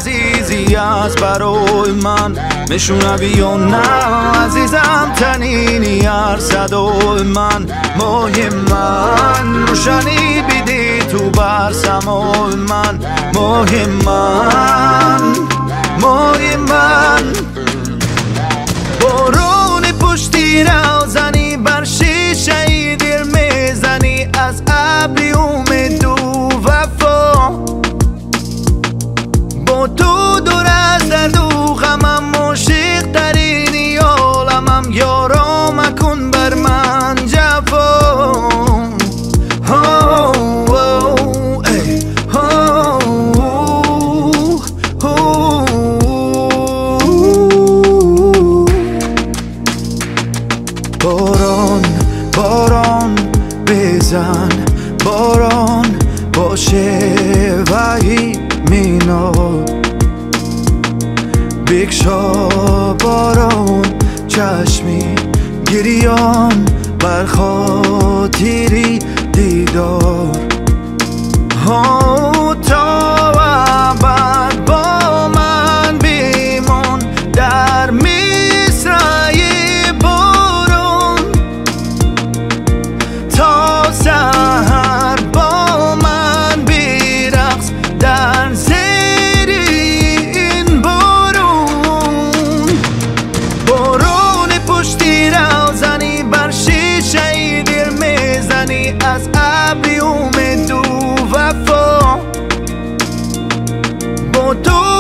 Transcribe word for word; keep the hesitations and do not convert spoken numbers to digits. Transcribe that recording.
عزیزی از برای من میشنوی یا نه عزیزم تنینی هر صدای من ماه من روشنی بیدی تو بر سمای من ماه من ماه من بارون پشتی روزنی بر شیشه دل میزنی از ابری امید و وفا با تو دور از درد و غمم عاشق ترینی عالمم یارا مکن بر من جفا باران باران بزن باران باشه وحی مینا بکشا باران چشمی گریان بر خاطری دیدار ها تا ابد با من بیمان در مصرع باران تا سحر با من برقص در زیر این بارون بارون پشتی روزنی بر شیشه دل میزنی از ابری امید و وفا با تو